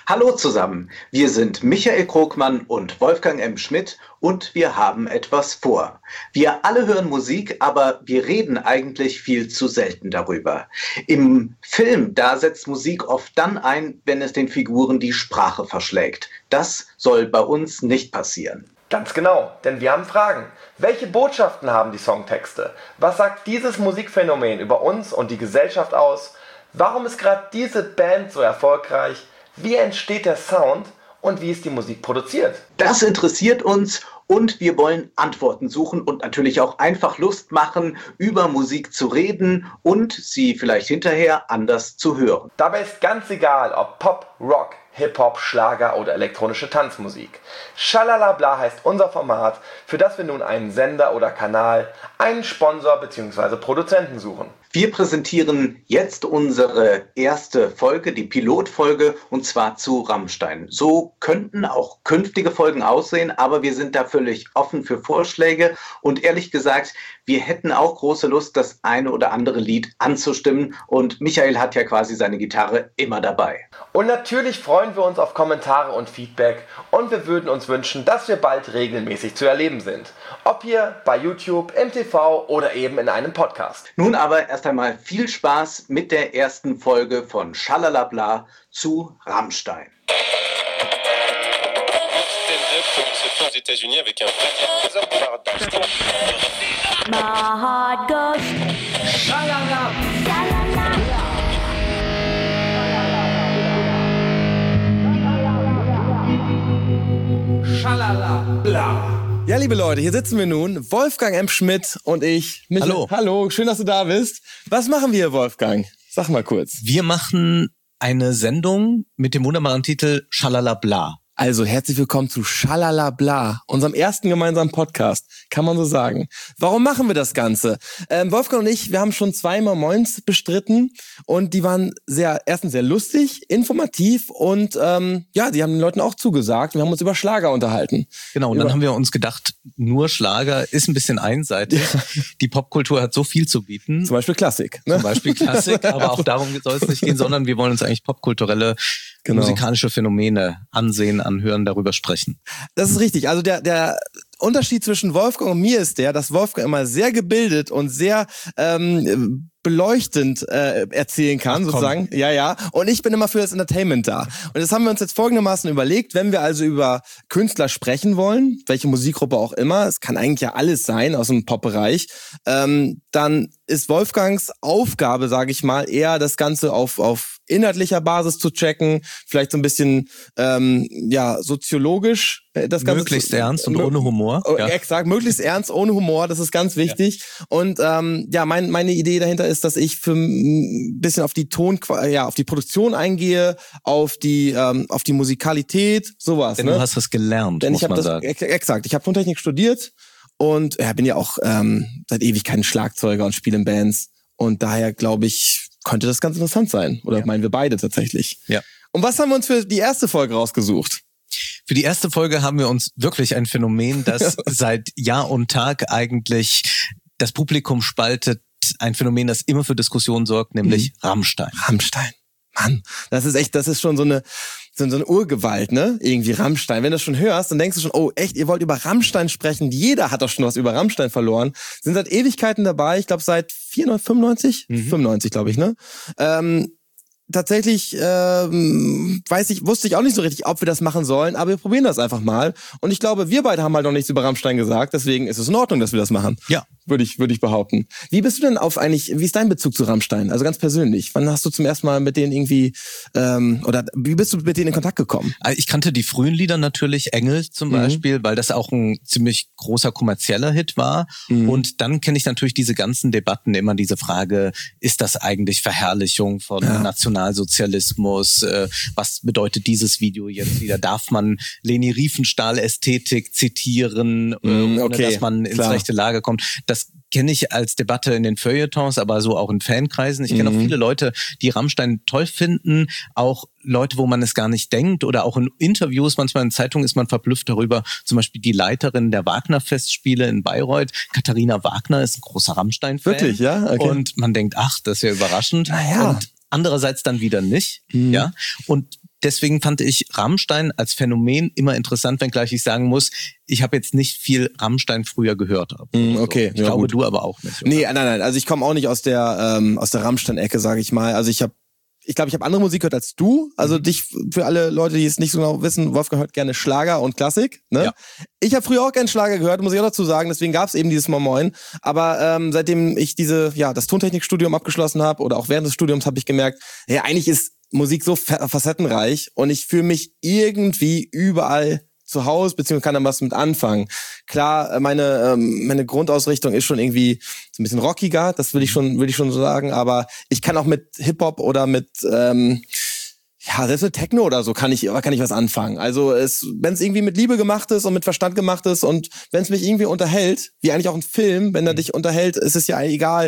Hallo zusammen, wir sind Michael Krogmann und Wolfgang M. Schmidt und wir haben etwas vor. Wir alle hören Musik, aber wir reden eigentlich viel zu selten darüber. Im Film, da setzt Musik oft dann ein, wenn es den Figuren die Sprache verschlägt. Das soll bei uns nicht passieren. Ganz genau, denn wir haben Fragen. Welche Botschaften haben die Songtexte? Was sagt dieses Musikphänomen über uns und die Gesellschaft aus? Warum ist gerade diese Band so erfolgreich? Wie entsteht der Sound und wie ist die Musik produziert? Das interessiert uns und wir wollen Antworten suchen und natürlich auch einfach Lust machen, über Musik zu reden und sie vielleicht hinterher anders zu hören. Dabei ist ganz egal, ob Pop, Rock, Hip-Hop, Schlager oder elektronische Tanzmusik. Schalalabla heißt unser Format, für das wir nun einen Sender oder Kanal, einen Sponsor bzw. Produzenten suchen. Wir präsentieren jetzt unsere erste Folge, die Pilotfolge, und zwar zu Rammstein. So könnten auch künftige Folgen aussehen, aber wir sind da völlig offen für Vorschläge und ehrlich gesagt, wir hätten auch große Lust, das eine oder andere Lied anzustimmen und Michael hat ja quasi seine Gitarre immer dabei. Und natürlich freuen wir uns auf Kommentare und Feedback und wir würden uns wünschen, dass wir bald regelmäßig zu erleben sind. Ob hier bei YouTube, im TV oder eben in einem Podcast. Nun aber erst einmal viel Spaß mit der ersten Folge von Schalalabla zu Rammstein. My heart goes shalala, shalala, bla. Ja, liebe Leute, hier sitzen wir nun, Wolfgang M. Schmidt und ich. Hallo. Hallo, schön, dass du da bist. Was machen wir, Wolfgang? Sag mal kurz. Wir machen eine Sendung mit dem wunderbaren Titel Schalalabla. Also herzlich willkommen zu Schalalabla, unserem ersten gemeinsamen Podcast, kann man so sagen. Warum machen wir das Ganze? Wolfgang und ich, wir haben schon zweimal Moins bestritten und die waren erstens sehr lustig, informativ und die haben den Leuten auch zugesagt. Wir haben uns über Schlager unterhalten. Genau, und dann haben wir uns gedacht, nur Schlager ist ein bisschen einseitig. Ja. Die Popkultur hat so viel zu bieten. Zum Beispiel Klassik. Ne? Zum Beispiel Klassik, aber auch darum soll es nicht gehen, sondern wir wollen uns eigentlich popkulturelle musikalische Phänomene ansehen, anhören, darüber sprechen. Das ist richtig. Also der Unterschied zwischen Wolfgang und mir ist dass Wolfgang immer sehr gebildet und sehr beleuchtend erzählen kann, sozusagen. Ja. Und ich bin immer für das Entertainment da. Und das haben wir uns jetzt folgendermaßen überlegt, wenn wir also über Künstler sprechen wollen, welche Musikgruppe auch immer, es kann eigentlich ja alles sein aus dem Pop-Bereich, dann ist Wolfgangs Aufgabe, sage ich mal, eher das Ganze auf inhaltlicher Basis zu checken, vielleicht so ein bisschen soziologisch das Ganze möglichst ernst und ohne Humor. Ja. Exakt, möglichst ernst, ohne Humor, das ist ganz wichtig. Ja. Und meine Idee dahinter ist, dass ich für ein bisschen auf die auf die Produktion eingehe, auf die Musikalität, sowas. Denn du hast das gelernt, Denn muss man sagen. Exakt, ich habe Tontechnik studiert und bin ja auch seit Ewigkeiten Schlagzeuger und spiele in Bands. Und daher, glaube ich, könnte das ganz interessant sein. Oder meinen wir beide tatsächlich. Ja. Und was haben wir uns für die erste Folge rausgesucht? Für die erste Folge haben wir uns wirklich ein Phänomen, das seit Jahr und Tag eigentlich das Publikum spaltet. Ein Phänomen, das immer für Diskussionen sorgt, nämlich Rammstein. Rammstein. Mann, das ist schon so eine Urgewalt, ne? Irgendwie Rammstein. Wenn du das schon hörst, dann denkst du schon, oh echt, ihr wollt über Rammstein sprechen? Jeder hat doch schon was über Rammstein verloren. Sind seit Ewigkeiten dabei, ich glaube seit 95? 95, glaube ich, ne? Tatsächlich wusste ich auch nicht so richtig, ob wir das machen sollen, aber wir probieren das einfach mal. Und ich glaube, wir beide haben halt noch nichts über Rammstein gesagt, deswegen ist es in Ordnung, dass wir das machen. Ja. Würde ich behaupten. Wie bist du denn wie ist dein Bezug zu Rammstein? Also ganz persönlich. Wann hast du zum ersten Mal mit denen irgendwie, oder wie bist du mit denen in Kontakt gekommen? Ich kannte die frühen Lieder natürlich, Engel zum Beispiel, weil das auch ein ziemlich großer kommerzieller Hit war. Und dann kenne ich natürlich diese ganzen Debatten, immer diese Frage, ist das eigentlich Verherrlichung von Nationalsozialismus? Was bedeutet dieses Video jetzt wieder? Darf man Leni Riefenstahl-Ästhetik zitieren, ohne dass man ins rechte Lager kommt? Das kenne ich als Debatte in den Feuilletons, aber so auch in Fankreisen. Ich kenne auch viele Leute, die Rammstein toll finden, auch Leute, wo man es gar nicht denkt oder auch in Interviews, manchmal in Zeitungen ist man verblüfft darüber, zum Beispiel die Leiterin der Wagner-Festspiele in Bayreuth, Katharina Wagner, ist ein großer Rammstein-Fan. Wirklich, ja? Okay. Und man denkt, ach, das ist ja überraschend. Naja. Und andererseits dann wieder nicht, ja. Und deswegen fand ich Rammstein als Phänomen immer interessant, wenngleich ich sagen muss, ich habe jetzt nicht viel Rammstein früher gehört. Okay, ich glaube, du aber auch nicht. Oder? Nee, nein. Also ich komme auch nicht aus der Rammstein-Ecke, sage ich mal. Also ich glaube, ich habe andere Musik gehört als du. Also dich, für alle Leute, die es nicht so genau wissen, Wolfgang hört gerne Schlager und Klassik. Ne? Ja. Ich habe früher auch gerne Schlager gehört, muss ich auch dazu sagen. Deswegen gab es eben dieses Moin. Aber seitdem ich das Tontechnikstudium abgeschlossen habe oder auch während des Studiums habe ich gemerkt, ja, eigentlich ist Musik so facettenreich und ich fühle mich irgendwie überall zu Hause, beziehungsweise kann da was mit anfangen. Klar, meine Grundausrichtung ist schon irgendwie so ein bisschen rockiger, das will ich schon so sagen, aber ich kann auch mit Hip-Hop oder mit selbst mit Techno oder so kann ich was anfangen. Also wenn es irgendwie mit Liebe gemacht ist und mit Verstand gemacht ist und wenn es mich irgendwie unterhält, wie eigentlich auch ein Film, wenn er dich unterhält, ist es ja egal,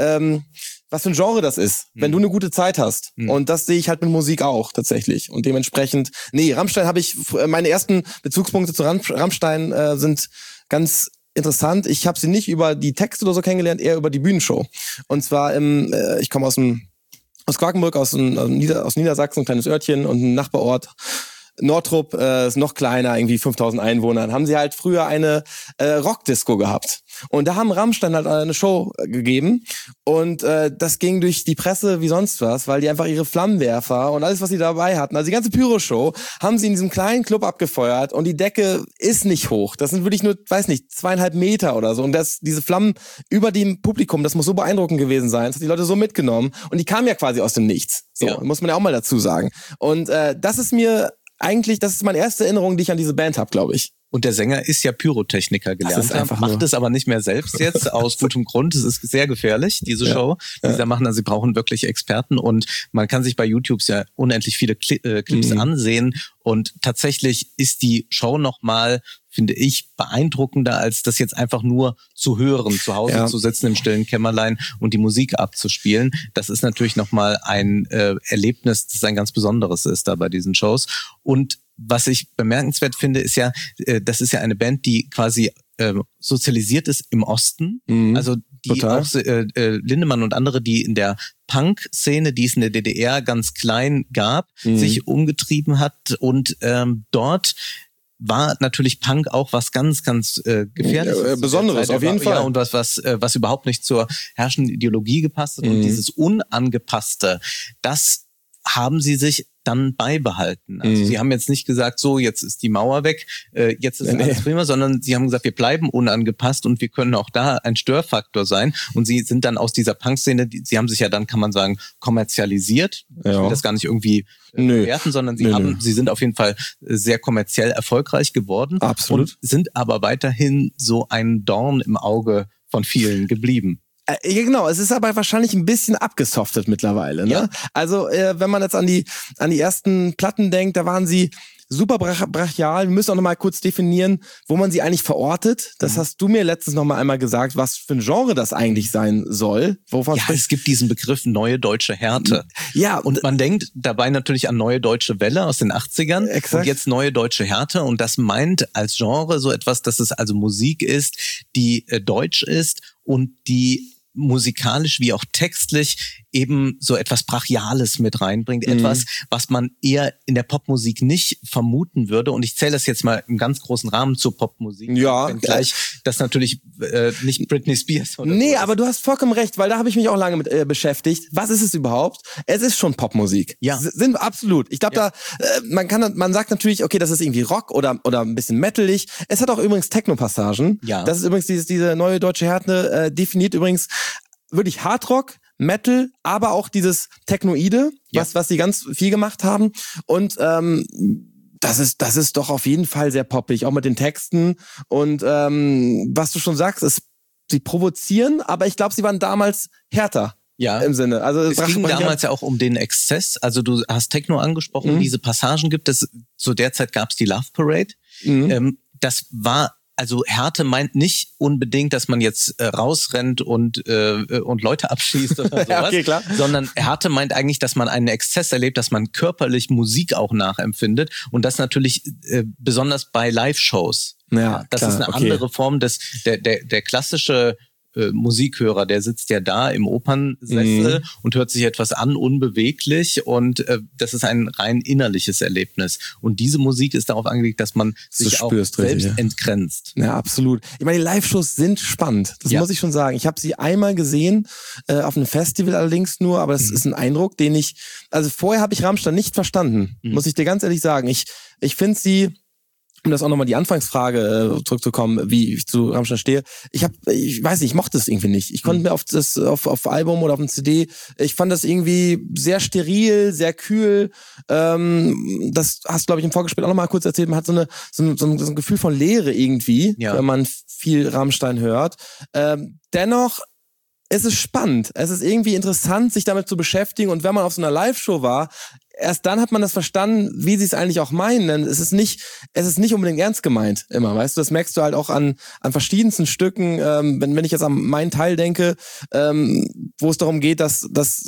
was für ein Genre das ist, wenn du eine gute Zeit hast. Und das sehe ich halt mit Musik auch tatsächlich. Und dementsprechend, Rammstein habe ich, meine ersten Bezugspunkte zu Rammstein sind ganz interessant. Ich habe sie nicht über die Texte oder so kennengelernt, eher über die Bühnenshow. Und zwar ich komme aus Quakenbrück, aus Niedersachsen, ein kleines Örtchen und ein Nachbarort. Nortrup ist noch kleiner, irgendwie 5000 Einwohner. Haben sie halt früher eine Rockdisco gehabt. Und da haben Rammstein halt eine Show gegeben. Und das ging durch die Presse wie sonst was, weil die einfach ihre Flammenwerfer und alles, was sie dabei hatten, also die ganze Pyro-Show, haben sie in diesem kleinen Club abgefeuert. Und die Decke ist nicht hoch. Das sind wirklich nur, 2,5 Meter oder so. Und diese Flammen über dem Publikum, das muss so beeindruckend gewesen sein. Das hat die Leute so mitgenommen. Und die kamen ja quasi aus dem Nichts. So, muss man ja auch mal dazu sagen. Und das ist meine erste Erinnerung, die ich an diese Band habe, glaube ich. Und der Sänger ist ja Pyrotechniker gelernt, macht es aber nicht mehr selbst jetzt, aus gutem Grund. Es ist sehr gefährlich, diese Show, die sie da machen. Also sie brauchen wirklich Experten und man kann sich bei YouTube ja unendlich viele Clips ansehen. Und tatsächlich ist die Show nochmal, finde ich, beeindruckender, als das jetzt einfach nur zu hören, zu Hause zu sitzen im stillen Kämmerlein und die Musik abzuspielen. Das ist natürlich nochmal ein Erlebnis, das ein ganz besonderes ist da bei diesen Shows. Und was ich bemerkenswert finde, ist ja, das ist ja eine Band, die quasi sozialisiert ist im Osten. Also die total. Auch Lindemann und andere, die in der Punk-Szene, die es in der DDR ganz klein gab, sich umgetrieben hat. Und dort war natürlich Punk auch was ganz, ganz Gefährliches. Besonderes, auf jeden Fall. Ja, und was überhaupt nicht zur herrschenden Ideologie gepasst hat. Und dieses Unangepasste, das haben sie sich dann beibehalten. Also sie haben jetzt nicht gesagt, so, jetzt ist die Mauer weg, jetzt ist alles prima, sondern sie haben gesagt, wir bleiben unangepasst und wir können auch da ein Störfaktor sein. Und sie sind dann aus dieser Punk-Szene, sie haben sich ja dann, kann man sagen, kommerzialisiert. Ich will das gar nicht irgendwie bewerten, sondern sie sind auf jeden Fall sehr kommerziell erfolgreich geworden. Absolut. Und sind aber weiterhin so ein Dorn im Auge von vielen geblieben. Ja, genau, es ist aber wahrscheinlich ein bisschen abgesoftet mittlerweile. Ne? Ja. Also wenn man jetzt an die ersten Platten denkt, da waren sie super brachial. Wir müssen auch noch mal kurz definieren, wo man sie eigentlich verortet. Das hast du mir letztens noch mal einmal gesagt, was für ein Genre das eigentlich sein soll. Es gibt diesen Begriff neue deutsche Härte. Ja. Und man denkt dabei natürlich an neue deutsche Welle aus den 80ern. Exakt. Und jetzt neue deutsche Härte. Und das meint als Genre so etwas, dass es also Musik ist, die deutsch ist und die musikalisch wie auch textlich eben so etwas Brachiales mit reinbringt. Etwas, was man eher in der Popmusik nicht vermuten würde. Und ich zähle das jetzt mal im ganz großen Rahmen zur Popmusik. Ja. Gleich das natürlich nicht Britney Spears oder so. Aber du hast vollkommen recht, weil da habe ich mich auch lange mit beschäftigt. Was ist es überhaupt? Es ist schon Popmusik. Ja. Sind absolut. Ich glaube, man sagt natürlich, okay, das ist irgendwie Rock oder ein bisschen metalig. Es hat auch übrigens Techno-Passagen. Ja. Das ist übrigens diese neue deutsche Härte, definiert übrigens wirklich Hardrock, Metal, aber auch dieses Technoide, was sie ganz viel gemacht haben. Und das ist doch auf jeden Fall sehr poppig, auch mit den Texten. Und was du schon sagst, sie provozieren, aber ich glaube, sie waren damals härter. Ja, im Sinne. Also es ging damals ja auch um den Exzess. Also du hast Techno angesprochen, diese Passagen gibt es. Zu der Zeit gab es die Love Parade. Das war Also Härte meint nicht unbedingt, dass man jetzt rausrennt und Leute abschießt oder sowas, okay, klar. Sondern Härte meint eigentlich, dass man einen Exzess erlebt, dass man körperlich Musik auch nachempfindet und das natürlich besonders bei Live-Shows. Ja, das klar, ist eine andere Form der klassische Musikhörer, der sitzt ja da im Opernsessel und hört sich etwas an, unbeweglich, und das ist ein rein innerliches Erlebnis. Und diese Musik ist darauf angelegt, dass man sich auch selbst entgrenzt. Ja, absolut. Ich meine, die Live-Shows sind spannend. Das muss ich schon sagen. Ich habe sie einmal gesehen, auf einem Festival allerdings nur, aber das ist ein Eindruck, den also vorher habe ich Rammstein nicht verstanden, muss ich dir ganz ehrlich sagen. Ich finde sie, um das auch nochmal die Anfangsfrage zurückzukommen, wie ich zu Rammstein stehe. Ich weiß nicht, ich mochte es irgendwie nicht. Ich konnte mir auf Album oder auf dem CD, ich fand das irgendwie sehr steril, sehr kühl. Das hast du, glaube ich, im Vorgespräch auch nochmal kurz erzählt. Man hat so ein Gefühl von Leere irgendwie, wenn man viel Rammstein hört. Dennoch, es ist spannend. Es ist irgendwie interessant, sich damit zu beschäftigen. Und wenn man auf so einer Live-Show war, erst dann hat man das verstanden, wie sie es eigentlich auch meinen. Denn es ist nicht unbedingt ernst gemeint immer, weißt du? Das merkst du halt auch an verschiedensten Stücken. Wenn ich jetzt an meinen Teil denke, wo es darum geht, dass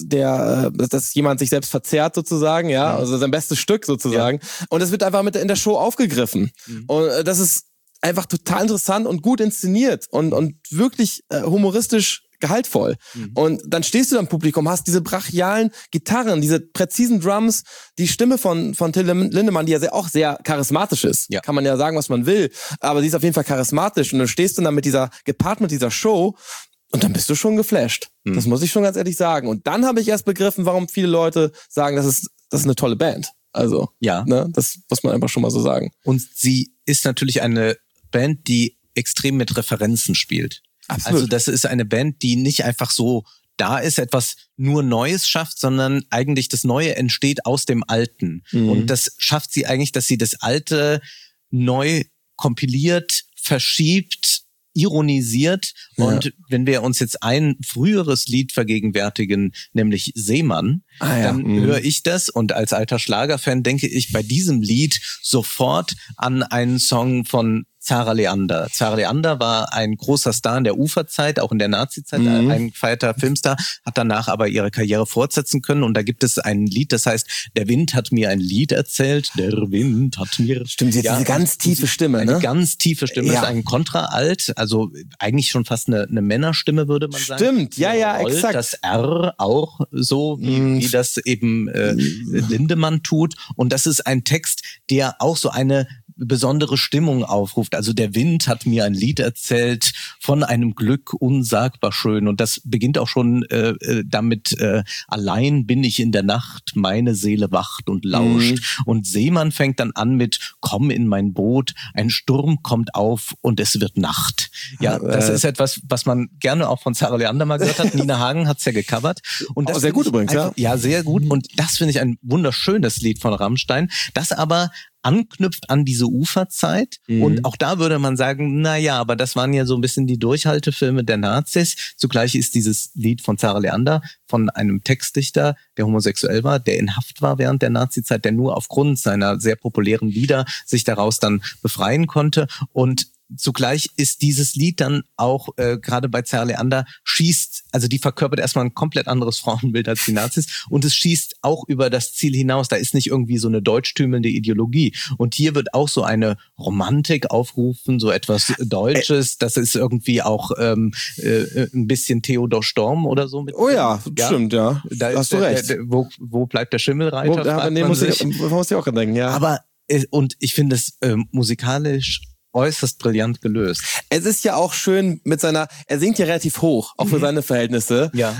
jemand sich selbst verzehrt sozusagen, ja, also sein bestes Stück sozusagen. Ja. Und das wird einfach in der Show aufgegriffen. Und das ist einfach total interessant und gut inszeniert und wirklich humoristisch gehaltvoll. Und dann stehst du da im Publikum, hast diese brachialen Gitarren, diese präzisen Drums, die Stimme von Till Lindemann, die ja auch sehr charismatisch ist. Ja. Kann man ja sagen, was man will, aber sie ist auf jeden Fall charismatisch. Und dann stehst du dann gepaart mit dieser Show, und dann bist du schon geflasht. Das muss ich schon ganz ehrlich sagen. Und dann habe ich erst begriffen, warum viele Leute sagen, das ist eine tolle Band. Also, das muss man einfach schon mal so sagen. Und sie ist natürlich eine Band, die extrem mit Referenzen spielt. Absolut. Also das ist eine Band, die nicht einfach so da ist, etwas nur Neues schafft, sondern eigentlich das Neue entsteht aus dem Alten. Und das schafft sie eigentlich, dass sie das Alte neu kompiliert, verschiebt, ironisiert. Und wenn wir uns jetzt ein früheres Lied vergegenwärtigen, nämlich Seemann, dann höre ich das, und als alter Schlagerfan denke ich bei diesem Lied sofort an einen Song von Zara Leander. Zara Leander war ein großer Star in der Uferzeit, auch in der Nazi-Zeit, ein gefeierter Filmstar, hat danach aber ihre Karriere fortsetzen können. Und da gibt es ein Lied, das heißt, der Wind hat mir ein Lied erzählt, der Wind hat mir... Stimmt, sie hat diese ganz tiefe Stimme, ne? Eine ganz tiefe Stimme, ist ein Kontraalt, also eigentlich schon fast eine Männerstimme, würde man sagen. Stimmt, exakt. Das R auch so, wie das eben Lindemann tut. Und das ist ein Text, der auch so eine besondere Stimmung aufruft. Also der Wind hat mir ein Lied erzählt von einem Glück unsagbar schön. Und das beginnt auch schon damit, allein bin ich in der Nacht, meine Seele wacht und lauscht. Und Seemann fängt dann an mit, komm in mein Boot, ein Sturm kommt auf und es wird Nacht. Ja, das ist etwas, was man gerne auch von Zara Leander mal gehört hat. Nina Hagen hat's ja gecovert. Und das sehr gut übrigens, einfach, ja, sehr gut. Und das finde ich ein wunderschönes Lied von Rammstein, das aber anknüpft an diese Uferzeit. Und auch da würde man sagen, aber das waren ja so ein bisschen die Durchhaltefilme der Nazis. Zugleich ist dieses Lied von Zara Leander von einem Textdichter, der homosexuell war, der in Haft war während der Nazizeit, der nur aufgrund seiner sehr populären Lieder sich daraus dann befreien konnte. Und zugleich ist dieses Lied dann auch, gerade bei Zara Leander, also die verkörpert erstmal ein komplett anderes Frauenbild als die Nazis, und es schießt auch über das Ziel hinaus. Da ist nicht irgendwie so eine deutschtümelnde Ideologie. Und hier wird auch so eine Romantik aufgerufen, so etwas Deutsches. Das ist irgendwie auch ein bisschen Theodor Storm oder so. Mit stimmt, ja. Da hast du recht. Wo bleibt der Schimmelreiter? Muss ich auch denken, ja. Aber, und ich finde es musikalisch äußerst brillant gelöst. Es ist ja auch schön er singt ja relativ hoch, auch für seine Verhältnisse. Ja.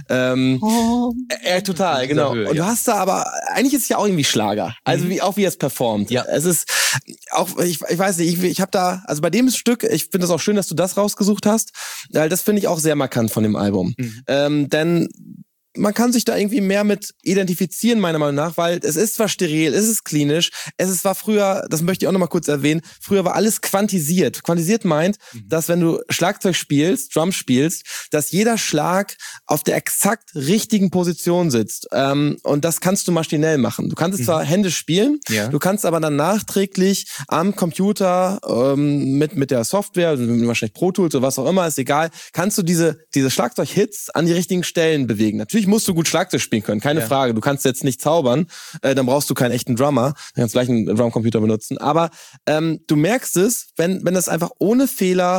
Total, genau. Höhe, und du hast da aber, eigentlich ist es ja auch irgendwie Schlager. Also wie er es performt. Ja. Es ist auch, ich weiß nicht, ich habe da, also bei dem Stück, ich finde es auch schön, dass du das rausgesucht hast, weil das finde ich auch sehr markant von dem Album. Denn man kann sich da irgendwie mehr mit identifizieren, meiner Meinung nach, weil es ist zwar steril, es ist klinisch, war früher, das möchte ich auch nochmal kurz erwähnen, früher war alles quantisiert. Quantisiert meint, dass wenn du Schlagzeug spielst, Drum spielst, dass jeder Schlag auf der exakt richtigen Position sitzt. Und das kannst du maschinell machen. Du kannst es zwar händisch spielen, du kannst aber dann nachträglich am Computer mit der Software, wahrscheinlich Pro Tools oder was auch immer, ist egal, kannst du diese Schlagzeug-Hits an die richtigen Stellen bewegen. Natürlich musst du gut Schlagzeug spielen können, keine Frage. Du kannst jetzt nicht zaubern, dann brauchst du keinen echten Drummer, du kannst gleich einen Drumcomputer benutzen. Aber du merkst es, wenn das einfach ohne Fehler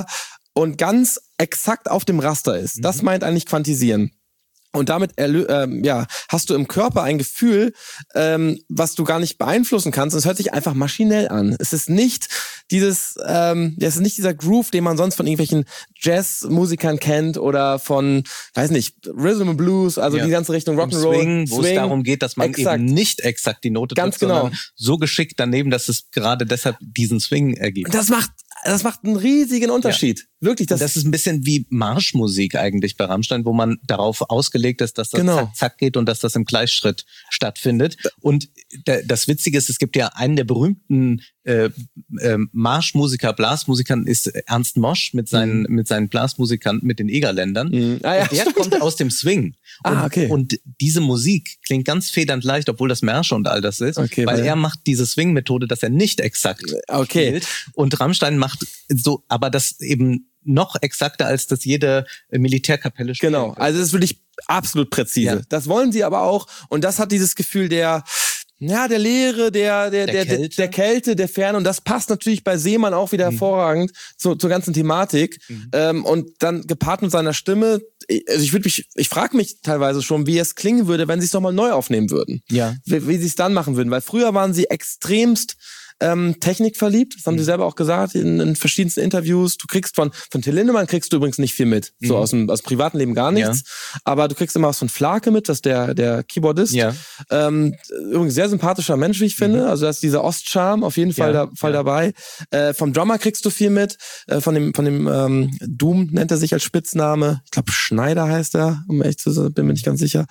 und ganz exakt auf dem Raster ist. Das meint eigentlich quantisieren. Und damit hast du im Körper ein Gefühl, was du gar nicht beeinflussen kannst. Es hört sich einfach maschinell an. Es ist nicht es ist nicht dieser Groove, den man sonst von irgendwelchen Jazzmusikern kennt oder von, weiß nicht, Rhythm and Blues, also die ganze Richtung Rock'n'Roll. Swing, wo es darum geht, dass man eben nicht exakt die Note trifft, sondern so geschickt daneben, dass es gerade deshalb diesen Swing ergibt. Das macht einen riesigen Unterschied. Ja. Wirklich. Das ist ein bisschen wie Marschmusik eigentlich bei Rammstein, wo man darauf ausgelegt ist, dass das zack, zack geht und dass das im Gleichschritt stattfindet. Und das Witzige ist, es gibt ja einen der berühmten Marschmusiker, Blasmusikern ist Ernst Mosch mit seinen Blasmusikern, mit den Egerländern. Der kommt aus dem Swing. Und diese Musik klingt ganz federnd leicht, obwohl das Märsche und all das ist, weil er macht diese Swing-Methode, dass er nicht exakt spielt. Und Rammstein macht so, aber das eben noch exakter, als das jede Militärkapelle spielt. Genau, also das ist wirklich absolut präzise. Ja. Das wollen sie aber auch und das hat dieses Gefühl der Leere, der Kälte, der Ferne und das passt natürlich bei Seemann auch wieder hervorragend zur ganzen Thematik und dann gepaart mit seiner Stimme. Also ich frage mich teilweise schon, wie es klingen würde, wenn sie es nochmal neu aufnehmen würden. Ja. Wie sie es dann machen würden, weil früher waren sie extremst Technik verliebt, das haben sie selber auch gesagt in verschiedensten Interviews. Du kriegst von Till Lindemann kriegst du übrigens nicht viel mit, so aus dem privaten Leben gar nichts, aber du kriegst immer was von Flake mit, das ist der Keyboardist. Ja. Übrigens sehr sympathischer Mensch, wie ich finde, also da ist dieser Ostcharme auf jeden Fall dabei. Vom Drummer kriegst du viel mit, von dem Doom nennt er sich als Spitzname, ich glaube Schneider heißt er, um ehrlich zu sein, bin mir nicht ganz sicher.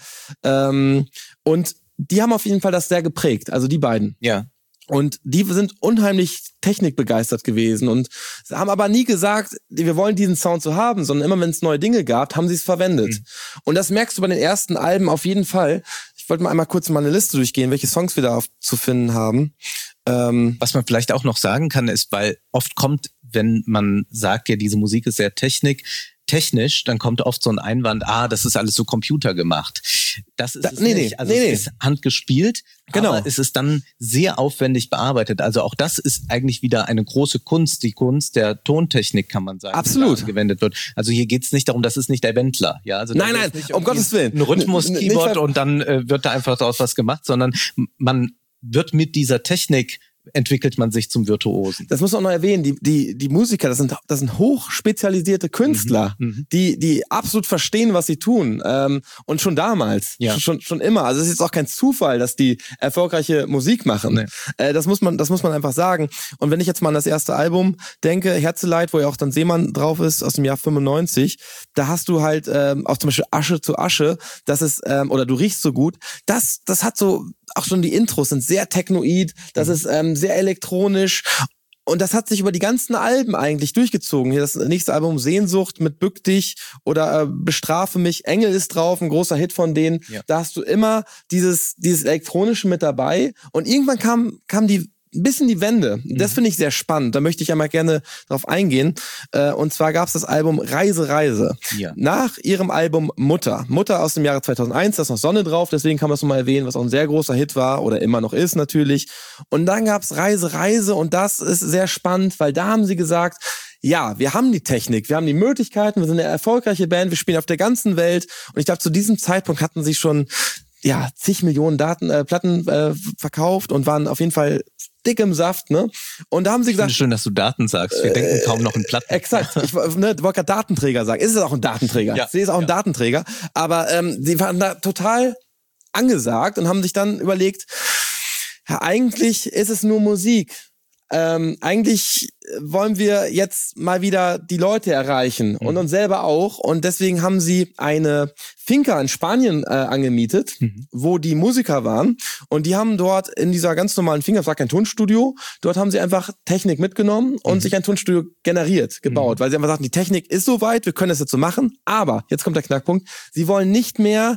Und die haben auf jeden Fall das sehr geprägt, also die beiden. Ja. Und die sind unheimlich technikbegeistert gewesen und haben aber nie gesagt, wir wollen diesen Sound so haben, sondern immer, wenn es neue Dinge gab, haben sie es verwendet. Und das merkst du bei den ersten Alben auf jeden Fall. Ich wollte mal einmal kurz meine Liste durchgehen, welche Songs wir da zu finden haben. Was man vielleicht auch noch sagen kann, ist, weil oft kommt, wenn man sagt, ja, diese Musik ist sehr technisch, dann kommt oft so ein Einwand, das ist alles so computergemacht. Das ist es nicht. Also es ist handgespielt, aber es ist dann sehr aufwendig bearbeitet. Also auch das ist eigentlich wieder eine große Kunst, die Kunst der Tontechnik, kann man sagen. Absolut. Die gewendet wird. Also hier geht's nicht darum, das ist nicht der Wendler. Ja, also nein, um Gottes Willen. Ein Rhythmus-Keyboard und dann wird da einfach daraus was gemacht, sondern man wird mit dieser Technik entwickelt man sich zum Virtuosen. Das muss man auch noch erwähnen, die Musiker, das sind hochspezialisierte Künstler, die absolut verstehen, was sie tun. Und schon damals, schon immer. Also es ist jetzt auch kein Zufall, dass die erfolgreiche Musik machen. Nee. Das muss man einfach sagen. Und wenn ich jetzt mal an das erste Album denke, Herzeleid, wo ja auch dann Seemann drauf ist, aus dem Jahr 95, da hast du halt auch zum Beispiel Asche zu Asche, das ist, oder du riechst so gut, das hat so, auch schon die Intros sind sehr technoid, das ist sehr elektronisch und das hat sich über die ganzen Alben eigentlich durchgezogen. Hier das nächste Album Sehnsucht mit Bück dich oder Bestrafe mich, Engel ist drauf, ein großer Hit von denen. Ja. Da hast du immer dieses Elektronische mit dabei und irgendwann kam die ein bisschen die Wende. Das finde ich sehr spannend. Da möchte ich einmal gerne drauf eingehen. Und zwar gab es das Album Reise. Ja. Nach ihrem Album Mutter aus dem Jahre 2001, da ist noch Sonne drauf, deswegen kann man es nochmal erwähnen, was auch ein sehr großer Hit war oder immer noch ist natürlich. Und dann gab es Reise und das ist sehr spannend, weil da haben sie gesagt, ja, wir haben die Technik, wir haben die Möglichkeiten, wir sind eine erfolgreiche Band, wir spielen auf der ganzen Welt. Und ich glaube, zu diesem Zeitpunkt hatten sie schon zig Millionen Platten verkauft und waren auf jeden Fall dick im Saft, ne? Und da haben sie gesagt... Schön, dass du Daten sagst. Wir denken kaum noch in Platten. Exakt. Ich wollte gerade Datenträger sagen. Ist es auch ein Datenträger? Ja. Sie ist auch ein Datenträger. Aber sie waren da total angesagt und haben sich dann überlegt, eigentlich ist es nur Musik. Eigentlich wollen wir jetzt mal wieder die Leute erreichen und uns selber auch. Und deswegen haben sie eine Finca in Spanien angemietet, wo die Musiker waren. Und die haben dort in dieser ganz normalen Finca, das war kein Tonstudio, dort haben sie einfach Technik mitgenommen und sich ein Tonstudio gebaut. Weil sie einfach sagten, die Technik ist soweit, wir können das jetzt so machen. Aber, jetzt kommt der Knackpunkt, sie wollen nicht mehr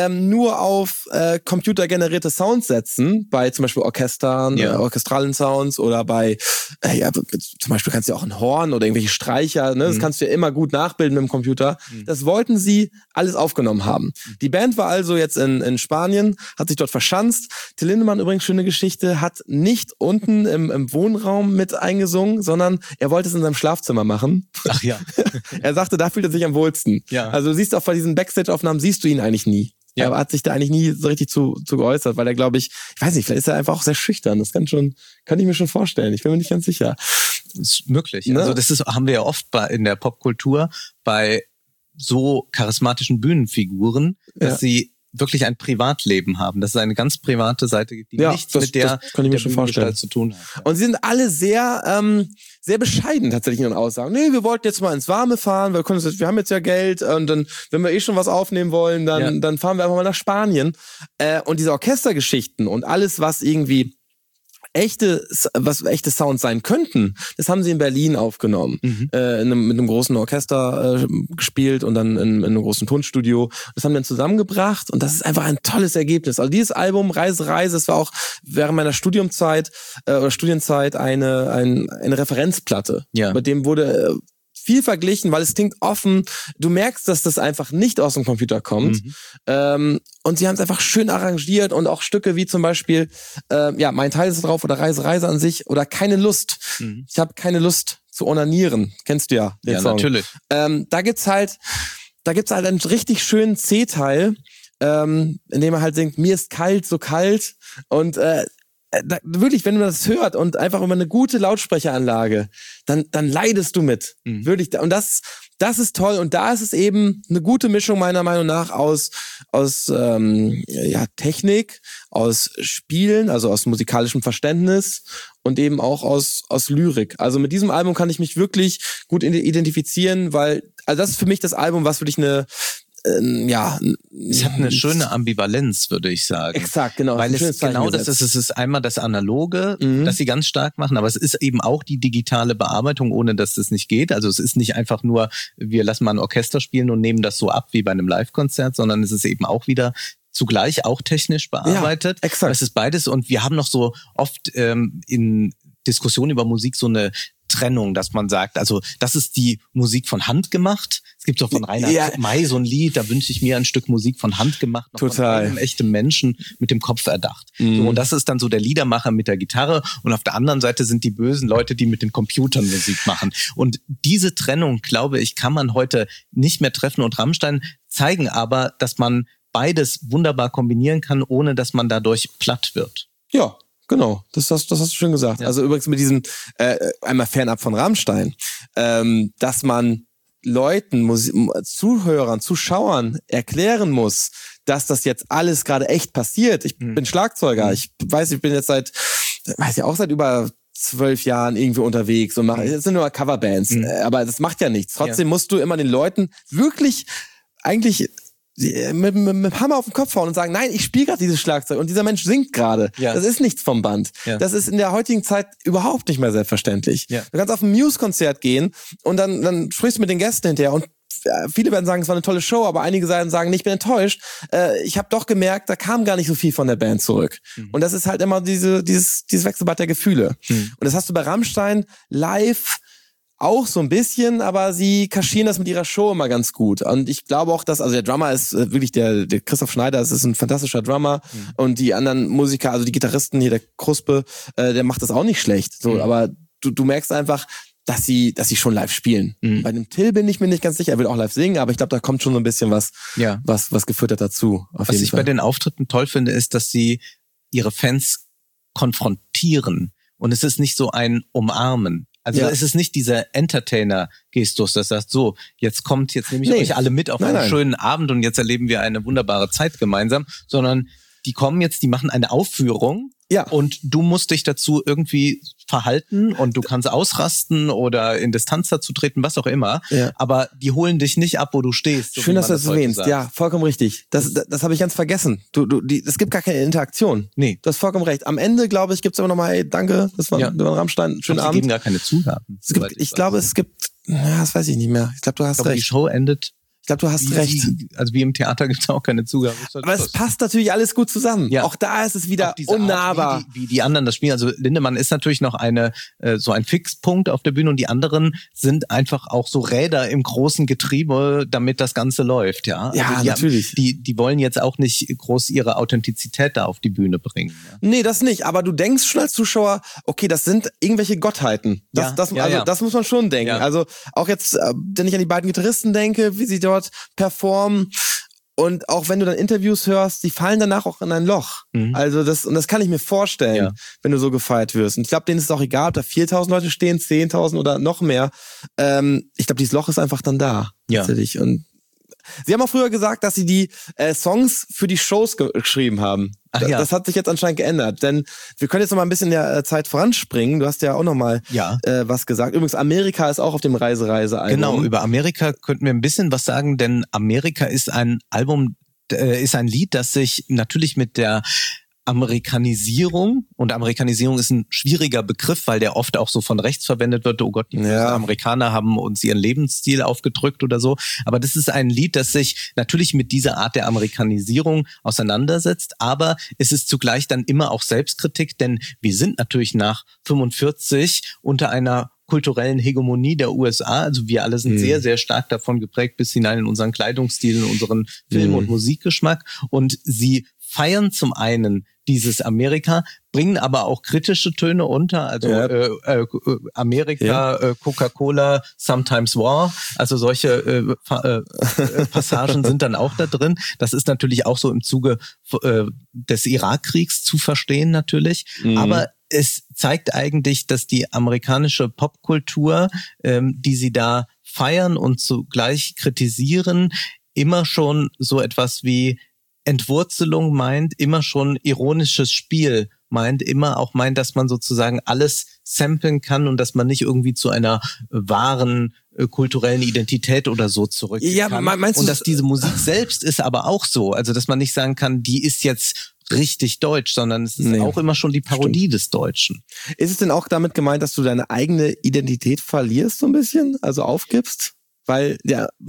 nur auf computergenerierte Sounds setzen, bei zum Beispiel Orchestern, orchestralen Sounds oder bei zum Beispiel kannst du auch ein Horn oder irgendwelche Streicher, ne, das kannst du ja immer gut nachbilden mit dem Computer. Das wollten sie alles aufgenommen haben. Die Band war also jetzt in Spanien, hat sich dort verschanzt. Till Lindemann, übrigens schöne Geschichte, hat nicht unten im Wohnraum mit eingesungen, sondern er wollte es in seinem Schlafzimmer machen. Ach ja. Er sagte, da fühlt er sich am wohlsten. Ja. Also du siehst auch bei diesen Backstage-Aufnahmen, siehst du ihn eigentlich nie. Ja. Er hat sich da eigentlich nie so richtig zu geäußert, weil er, glaube ich weiß nicht, vielleicht ist er einfach auch sehr schüchtern. Das kann ich mir schon vorstellen. Ich bin mir nicht ganz sicher. Das ist möglich. Ne? Also haben wir ja oft in der Popkultur bei so charismatischen Bühnenfiguren, dass sie wirklich ein Privatleben haben. Das ist eine ganz private Seite, die nichts mit der Bühnengestalt zu tun hat. Und sie sind alle sehr sehr bescheiden tatsächlich in ihren Aussagen. Nee, wir wollten jetzt mal ins Warme fahren, wir haben jetzt ja Geld und dann, wenn wir schon was aufnehmen wollen, dann fahren wir einfach mal nach Spanien. Und diese Orchestergeschichten und alles, was irgendwie echte Sounds sein könnten, das haben sie in Berlin aufgenommen. Mit einem großen Orchester gespielt und dann in einem großen Tonstudio. Das haben wir dann zusammengebracht und das ist einfach ein tolles Ergebnis. Also dieses Album Reise, das war auch während meiner Studienzeit eine Referenzplatte. Ja. Mit dem wurde viel verglichen, weil es klingt offen. Du merkst, dass das einfach nicht aus dem Computer kommt. Und sie haben es einfach schön arrangiert und auch Stücke wie zum Beispiel Mein Teil ist drauf oder Reise an sich oder Keine Lust. Ich habe keine Lust zu onanieren. Kennst du ja den Song. Natürlich. Da gibt's halt einen richtig schönen C-Teil, in dem er halt singt, mir ist kalt, so kalt und wirklich, wenn du das hört und einfach über eine gute Lautsprecheranlage, dann leidest du mit. Wirklich. Und das ist toll. Und da ist es eben eine gute Mischung meiner Meinung nach aus Technik, aus Spielen, also aus musikalischem Verständnis und eben auch aus Lyrik. Also mit diesem Album kann ich mich wirklich gut identifizieren, weil, also das ist für mich das Album, was wirklich es hat eine schöne Ambivalenz, würde ich sagen. Exakt, genau. Weil es genau das ist. Es ist einmal das Analoge, das sie ganz stark machen, aber es ist eben auch die digitale Bearbeitung, ohne dass das nicht geht. Also es ist nicht einfach nur, wir lassen mal ein Orchester spielen und nehmen das so ab wie bei einem Live-Konzert, sondern es ist eben auch wieder zugleich auch technisch bearbeitet. Ja, exakt. Das ist beides und wir haben noch so oft in Diskussionen über Musik so eine Trennung, dass man sagt, also das ist die Musik von Hand gemacht. Es gibt auch von Reinhard May so ein Lied, da wünsche ich mir ein Stück Musik von Hand gemacht, noch total. Von einem echten Menschen mit dem Kopf erdacht. So, und das ist dann so der Liedermacher mit der Gitarre und auf der anderen Seite sind die bösen Leute, die mit den Computern Musik machen. Und diese Trennung, glaube ich, kann man heute nicht mehr treffen und Rammstein zeigen aber, dass man beides wunderbar kombinieren kann, ohne dass man dadurch platt wird. Ja. Genau, das hast du schön gesagt. Ja. Also übrigens mit diesem, einmal fernab von Rammstein, dass man Leuten, Zuhörern, Zuschauern erklären muss, dass das jetzt alles gerade echt passiert. Ich bin Schlagzeuger, ich bin jetzt seit über 12 Jahren irgendwie unterwegs und das sind nur Coverbands, aber das macht ja nichts. Trotzdem musst du immer den Leuten wirklich eigentlich mit dem Hammer auf den Kopf hauen und sagen, nein, ich spiele gerade dieses Schlagzeug und dieser Mensch singt gerade. Ja. Das ist nichts vom Band. Ja. Das ist in der heutigen Zeit überhaupt nicht mehr selbstverständlich. Ja. Du kannst auf ein Muse-Konzert gehen und dann sprichst du mit den Gästen hinterher und viele werden sagen, es war eine tolle Show, aber einige sagen, ich bin enttäuscht. Ich habe doch gemerkt, da kam gar nicht so viel von der Band zurück. Und das ist halt immer dieses Wechselbad der Gefühle. Und das hast du bei Rammstein live auch so ein bisschen, aber sie kaschieren das mit ihrer Show immer ganz gut. Und ich glaube auch, dass, also der Drummer ist wirklich der Christoph Schneider, das ist ein fantastischer Drummer. Und die anderen Musiker, also die Gitarristen hier, der Kruspe, der macht das auch nicht schlecht. So, aber du merkst einfach, dass sie schon live spielen. Bei dem Till bin ich mir nicht ganz sicher, er will auch live singen, aber ich glaube, da kommt schon so ein bisschen was gefüttert dazu. Was ich bei den Auftritten toll finde, ist, dass sie ihre Fans konfrontieren. Und es ist nicht so ein Umarmen. Also es ist nicht dieser Entertainer-Gestus, das sagt so, jetzt nehme ich euch alle mit auf einen schönen Abend und jetzt erleben wir eine wunderbare Zeit gemeinsam, sondern die kommen jetzt, die machen eine Aufführung und du musst dich dazu irgendwie verhalten und du kannst ausrasten oder in Distanz dazu treten, was auch immer, aber die holen dich nicht ab, wo du stehst. So schön, dass du das erwähnst. Ja, vollkommen richtig. Das habe ich ganz vergessen. Es gibt gar keine Interaktion. Nee. Du hast vollkommen recht. Am Ende, glaube ich, gibt's aber nochmal, hey, danke, das war Rammstein, schönen Abend. Sie geben gar keine Zugaben. Ich glaube, es gibt, das weiß ich nicht mehr. Ich glaube, du hast recht. Die Show endet. glaube, du hast recht. Also wie im Theater gibt es auch keine Zugabe. Aber es passt natürlich alles gut zusammen. Ja. Auch da ist es wieder unnahbar. Art, wie die anderen das spielen. Also Lindemann ist natürlich noch so ein Fixpunkt auf der Bühne und die anderen sind einfach auch so Räder im großen Getriebe, damit das Ganze läuft. Ja, also natürlich. Die wollen jetzt auch nicht groß ihre Authentizität da auf die Bühne bringen. Ja. Nee, das nicht. Aber du denkst schon als Zuschauer, okay, das sind irgendwelche Gottheiten. Das muss man schon denken. Ja. Also auch jetzt, wenn ich an die beiden Gitarristen denke, wie sie dort performen und auch wenn du dann Interviews hörst, die fallen danach auch in ein Loch. Also das kann ich mir vorstellen, wenn du so gefeiert wirst. Und ich glaube, denen ist es auch egal, ob da 4.000 Leute stehen, 10.000 oder noch mehr. Ich glaube, dieses Loch ist einfach dann da. Ja. Tatsächlich. Und sie haben auch früher gesagt, dass sie die Songs für die Shows geschrieben haben. Das hat sich jetzt anscheinend geändert, denn wir können jetzt noch mal ein bisschen in der Zeit voranspringen. Du hast ja auch noch mal was gesagt. Übrigens, Amerika ist auch auf dem Reise-Album. Genau, über Amerika könnten wir ein bisschen was sagen, denn Amerika ist ein Lied, das sich natürlich mit der Amerikanisierung, und Amerikanisierung ist ein schwieriger Begriff, weil der oft auch so von rechts verwendet wird. Oh Gott, die Amerikaner haben uns ihren Lebensstil aufgedrückt oder so. Aber das ist ein Lied, das sich natürlich mit dieser Art der Amerikanisierung auseinandersetzt. Aber es ist zugleich dann immer auch Selbstkritik, denn wir sind natürlich nach 45 unter einer kulturellen Hegemonie der USA. Also wir alle sind sehr, sehr stark davon geprägt bis hinein in unseren Kleidungsstil, in unseren Film- und Musikgeschmack. Und sie feiern zum einen dieses Amerika, bringen aber auch kritische Töne unter, also Amerika, Coca-Cola, Sometimes War, also solche Passagen sind dann auch da drin. Das ist natürlich auch so im Zuge des Irakkriegs zu verstehen natürlich, aber es zeigt eigentlich, dass die amerikanische Popkultur, die sie da feiern und zugleich kritisieren, immer schon so etwas wie Entwurzelung meint, immer schon ironisches Spiel meint, immer auch meint, dass man sozusagen alles samplen kann und dass man nicht irgendwie zu einer wahren kulturellen Identität oder so zurück kann. Meinst du, und dass diese Musik selbst ist aber auch so, also dass man nicht sagen kann, die ist jetzt richtig deutsch, sondern es ist auch immer schon die Parodie des Deutschen. Ist es denn auch damit gemeint, dass du deine eigene Identität verlierst so ein bisschen, also aufgibst? Weil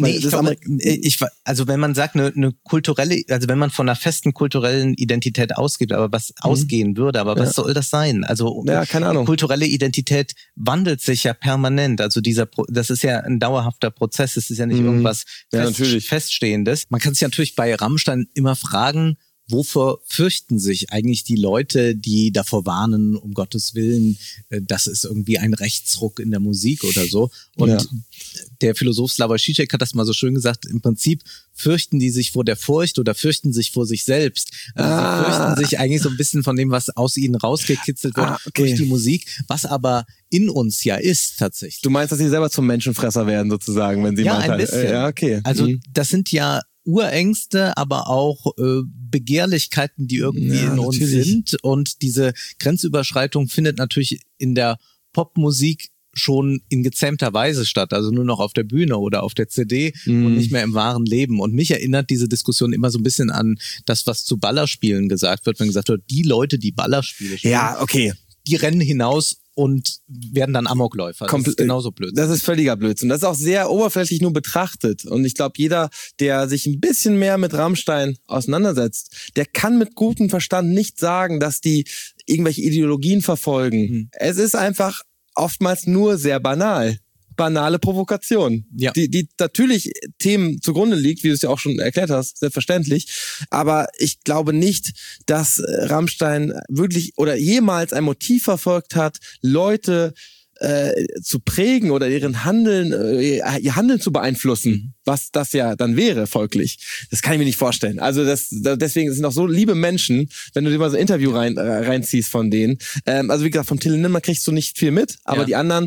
also wenn man sagt, eine kulturelle, also wenn man von einer festen kulturellen Identität ausgeht, aber was ausgehen würde, aber was soll das sein? Also keine Ahnung. Kulturelle Identität wandelt sich ja permanent. Also das ist ja ein dauerhafter Prozess. Es ist ja nicht irgendwas Feststehendes. Man kann sich natürlich bei Rammstein immer fragen, wovor fürchten sich eigentlich die Leute, die davor warnen, um Gottes Willen, das ist irgendwie ein Rechtsruck in der Musik oder so. Und der Philosoph Slavoj Žižek hat das mal so schön gesagt, im Prinzip fürchten die sich vor der Furcht oder fürchten sich vor sich selbst. Also sie fürchten sich eigentlich so ein bisschen von dem, was aus ihnen rausgekitzelt wird durch die Musik, was aber in uns ja ist tatsächlich. Du meinst, dass sie selber zum Menschenfresser werden sozusagen, wenn sie mal ein bisschen. Okay. Also das sind ja Urängste, aber auch Begehrlichkeiten, die irgendwie in uns sind. Und diese Grenzüberschreitung findet natürlich in der Popmusik schon in gezähmter Weise statt, also nur noch auf der Bühne oder auf der CD und nicht mehr im wahren Leben. Und mich erinnert diese Diskussion immer so ein bisschen an das, was zu Ballerspielen gesagt wird, wenn gesagt wird, die Leute, die Ballerspiele spielen, die rennen hinaus und werden dann Amokläufer. Das ist genauso blöd. Das ist völliger Blödsinn. Das ist auch sehr oberflächlich nur betrachtet. Und ich glaube, jeder, der sich ein bisschen mehr mit Rammstein auseinandersetzt, der kann mit gutem Verstand nicht sagen, dass die irgendwelche Ideologien verfolgen. Es ist einfach oftmals nur sehr banale Provokation, die natürlich Themen zugrunde liegt, wie du es ja auch schon erklärt hast, selbstverständlich. Aber ich glaube nicht, dass Rammstein wirklich oder jemals ein Motiv verfolgt hat, Leute zu prägen oder ihr Handeln zu beeinflussen, was das ja dann wäre, folglich. Das kann ich mir nicht vorstellen. Also deswegen sind auch so liebe Menschen, wenn du dir mal so ein Interview reinziehst von denen. Also wie gesagt, vom Till Lindemann kriegst du nicht viel mit, aber die anderen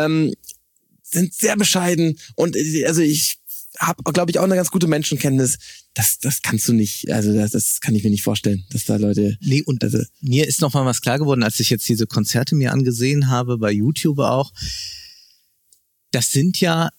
sind sehr bescheiden und also ich habe, glaube ich, auch eine ganz gute Menschenkenntnis. Das kannst du nicht, also das kann ich mir nicht vorstellen, dass da Leute... Nee, und mir ist noch mal was klar geworden, als ich jetzt diese Konzerte mir angesehen habe, bei YouTube auch. Das sind ja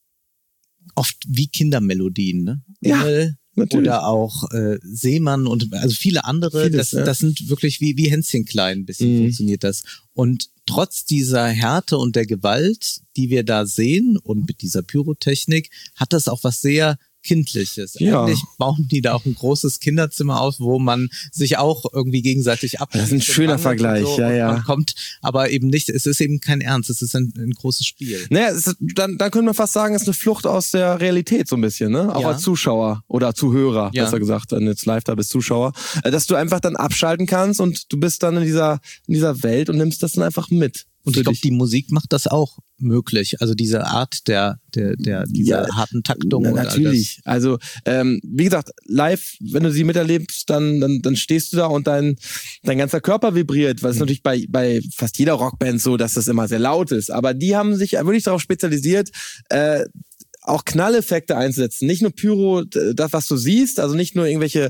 oft wie Kindermelodien, ne? Ja. Natürlich. Oder auch Seemann und also viele andere, das sind wirklich wie Hänschen klein, ein bisschen funktioniert das. Und trotz dieser Härte und der Gewalt, die wir da sehen und mit dieser Pyrotechnik, hat das auch was sehr Kindliches. Ja. Eigentlich bauen die da auch ein großes Kinderzimmer aus, wo man sich auch irgendwie gegenseitig ab. Das ist ein schöner Vergleich, so, ja. Man kommt aber eben nicht, es ist eben kein Ernst, es ist ein großes Spiel. Naja, dann könnte man fast sagen, es ist eine Flucht aus der Realität so ein bisschen, ne? Auch als Zuschauer oder Zuhörer, besser gesagt, wenn du jetzt live da bist, Zuschauer, dass du einfach dann abschalten kannst und du bist dann in dieser Welt und nimmst das dann einfach mit. Und ich glaube, die Musik macht das auch möglich. Also diese Art dieser harten Taktung. Natürlich. Also, wie gesagt, live, wenn du sie miterlebst, dann stehst du da und dein ganzer Körper vibriert. Was ist natürlich bei fast jeder Rockband so, dass das immer sehr laut ist. Aber die haben sich wirklich darauf spezialisiert, auch Knalleffekte einzusetzen. Nicht nur Pyro, das, was du siehst, also nicht nur irgendwelche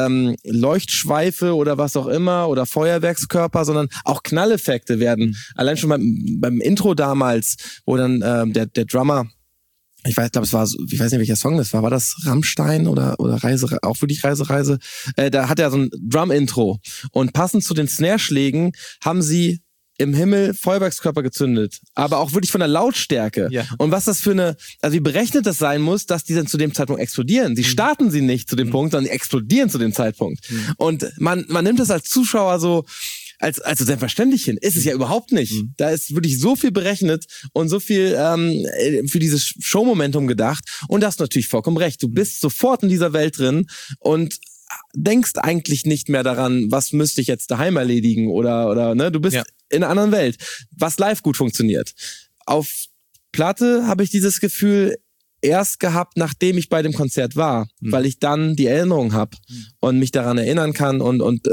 Leuchtschweife oder was auch immer oder Feuerwerkskörper, sondern auch Knalleffekte werden. Allein schon beim Intro damals, wo dann der Drummer, ich weiß nicht, welcher Song das war. War das Rammstein oder Reise, auch wirklich Reise? Da hat er so ein Drum-Intro. Und passend zu den Snare-Schlägen haben sie im Himmel Feuerwerkskörper gezündet, aber auch wirklich von der Lautstärke. Ja. Und was das wie berechnet das sein muss, dass die dann zu dem Zeitpunkt explodieren. Sie starten sie nicht zu dem Punkt, sondern die explodieren zu dem Zeitpunkt. Und man nimmt das als Zuschauer so als selbstverständlich hin. Ist es ja überhaupt nicht. Da ist wirklich so viel berechnet und so viel für dieses Showmomentum gedacht. Und da hast du natürlich vollkommen recht. Du bist sofort in dieser Welt drin und denkst eigentlich nicht mehr daran, was müsste ich jetzt daheim erledigen oder ne, du bist in einer anderen Welt, was live gut funktioniert. Auf Platte habe ich dieses Gefühl erst gehabt, nachdem ich bei dem Konzert war, weil ich dann die Erinnerung habe und mich daran erinnern kann und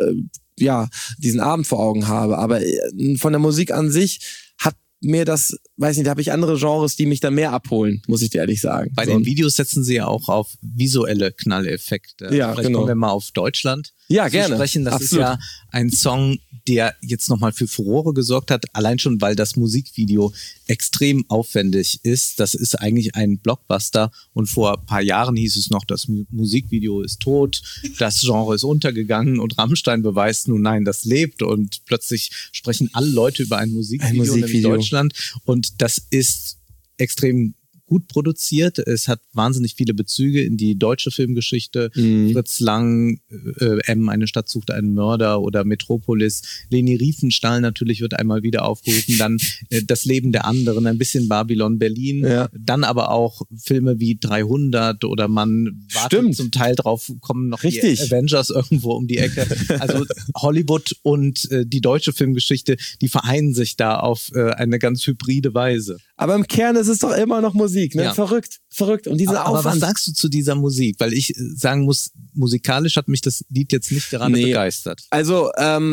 diesen Abend vor Augen habe. Aber von der Musik an sich hat mir das, weiß nicht, da habe ich andere Genres, die mich da mehr abholen, muss ich dir ehrlich sagen. Bei den Videos setzen sie ja auch auf visuelle Knalleffekte. Ja, Vielleicht kommen wir mal auf Deutschland zu sprechen. Das ist ja ein Song, der jetzt nochmal für Furore gesorgt hat, allein schon, weil das Musikvideo extrem aufwendig ist. Das ist eigentlich ein Blockbuster und vor ein paar Jahren hieß es noch, das Musikvideo ist tot, das Genre ist untergegangen und Rammstein beweist nun, nein, das lebt und plötzlich sprechen alle Leute über ein Musikvideo in Deutschland und das ist extrem gut produziert. Es hat wahnsinnig viele Bezüge in die deutsche Filmgeschichte. Fritz Lang, Eine Stadt sucht einen Mörder oder Metropolis. Leni Riefenstahl natürlich wird einmal wieder aufgerufen. Dann Das Leben der anderen, ein bisschen Babylon Berlin. Ja. Dann aber auch Filme wie 300 oder man wartet zum Teil drauf, kommen noch die Avengers irgendwo um die Ecke. Also Hollywood und die deutsche Filmgeschichte, die vereinen sich da auf eine ganz hybride Weise. Aber im Kern ist es doch immer noch Musik, ne? Ja. Verrückt. Und dieser Aufwand. Aber was sagst du zu dieser Musik? Weil ich sagen muss, musikalisch hat mich das Lied jetzt nicht gerade begeistert. Also,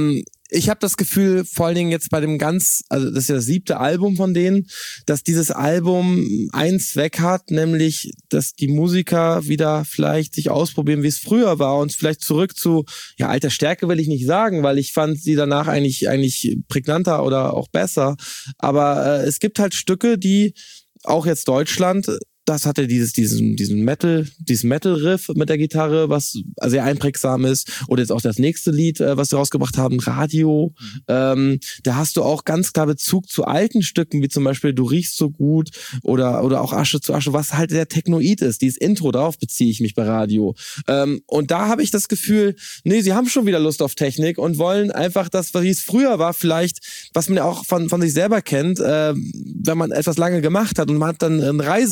ich habe das Gefühl, vor allen Dingen jetzt bei dem das ist ja das 7. Album von denen, dass dieses Album einen Zweck hat, nämlich, dass die Musiker wieder vielleicht sich ausprobieren, wie es früher war und vielleicht zurück zu, alter Stärke will ich nicht sagen, weil ich fand sie danach eigentlich prägnanter oder auch besser. Aber es gibt halt Stücke, die auch jetzt Deutschland, das hatte diesen Metal-Riff mit der Gitarre, was sehr einprägsam ist. Oder jetzt auch das nächste Lied, was sie rausgebracht haben, Radio. Da hast du auch ganz klar Bezug zu alten Stücken, wie zum Beispiel Du riechst so gut oder auch Asche zu Asche, was halt sehr technoid ist. Dieses Intro, darauf beziehe ich mich bei Radio. Und da habe ich das Gefühl, sie haben schon wieder Lust auf Technik und wollen einfach das, wie es früher war, vielleicht, was man ja auch von sich selber kennt, wenn man etwas lange gemacht hat und man hat dann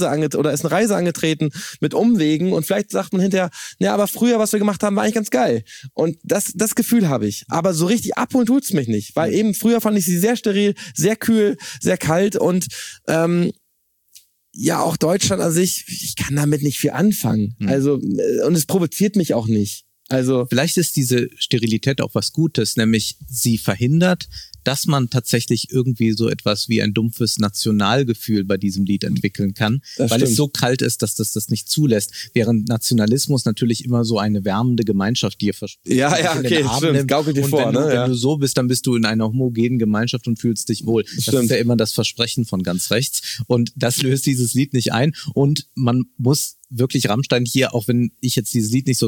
ist eine Reise angetreten mit Umwegen und vielleicht sagt man hinterher, aber früher, was wir gemacht haben, war eigentlich ganz geil. Und das Gefühl habe ich. Aber so richtig abholen tut's mich nicht, weil eben früher fand ich sie sehr steril, sehr kühl, sehr kalt und auch Deutschland, also ich kann damit nicht viel anfangen. Also, und es provoziert mich auch nicht. Also vielleicht ist diese Sterilität auch was Gutes, nämlich sie verhindert, dass man tatsächlich irgendwie so etwas wie ein dumpfes Nationalgefühl bei diesem Lied entwickeln kann, weil es so kalt ist, dass das nicht zulässt. Während Nationalismus natürlich immer so eine wärmende Gemeinschaft dir verspricht. Ja, okay, stimmt. Gaukelt dir vor, wenn du so bist, dann bist du in einer homogenen Gemeinschaft und fühlst dich wohl. Das ist ja immer das Versprechen von ganz rechts. Und das löst dieses Lied nicht ein. Und man muss wirklich Rammstein hier, auch wenn ich jetzt dieses Lied nicht so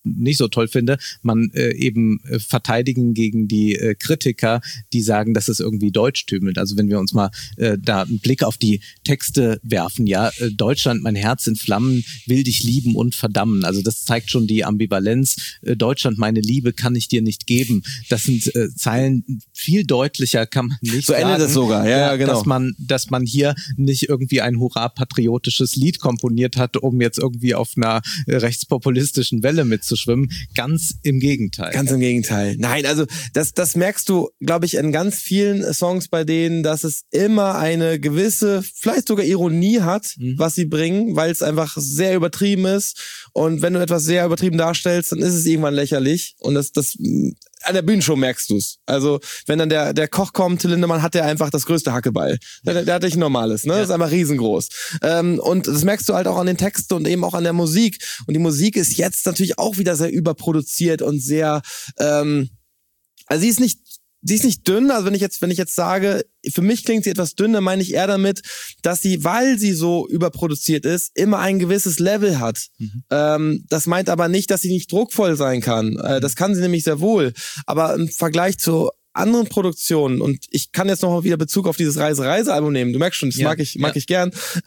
nicht so toll finde, man eben verteidigen gegen die Kritiker, die sagen, dass es irgendwie deutschtümelt. Also wenn wir uns mal da einen Blick auf die Texte werfen, ja, Deutschland, mein Herz in Flammen, will dich lieben und verdammen. Also das zeigt schon die Ambivalenz. Deutschland, meine Liebe, kann ich dir nicht geben. Das sind Zeilen, viel deutlicher kann man nicht so sagen. endet es sogar, ja, genau. Dass man hier nicht irgendwie ein hurra-patriotisches Lied komponiert hat, um jetzt irgendwie auf einer rechtspopulistischen Welle mitzuschwimmen. Ganz im Gegenteil. Ganz im Gegenteil. Nein, also das merkst du, glaube ich, in ganz vielen Songs bei denen, dass es immer eine gewisse, vielleicht sogar Ironie hat, was sie bringen, weil es einfach sehr übertrieben ist. Und wenn du etwas sehr übertrieben darstellst, dann ist es irgendwann lächerlich. Und das an der Bühnenshow merkst du's. Also wenn dann der Koch kommt, Till Lindemann, hat der einfach das größte Hackebeil. Der hat nicht ein normales, ne? Ja. Das ist einfach riesengroß. Und das merkst du halt auch an den Texten und eben auch an der Musik. Und die Musik ist jetzt natürlich auch wieder sehr überproduziert und sehr, also sie ist nicht dünn, also wenn ich jetzt sage, für mich klingt sie etwas dünn, dann meine ich eher damit, dass sie, weil sie so überproduziert ist, immer ein gewisses Level hat. Das meint aber nicht, dass sie nicht druckvoll sein kann. Das kann sie nämlich sehr wohl. Aber im Vergleich zu anderen Produktionen, und ich kann jetzt noch mal wieder Bezug auf dieses Reise-Reise-Album nehmen, du merkst schon, das mag ich gern,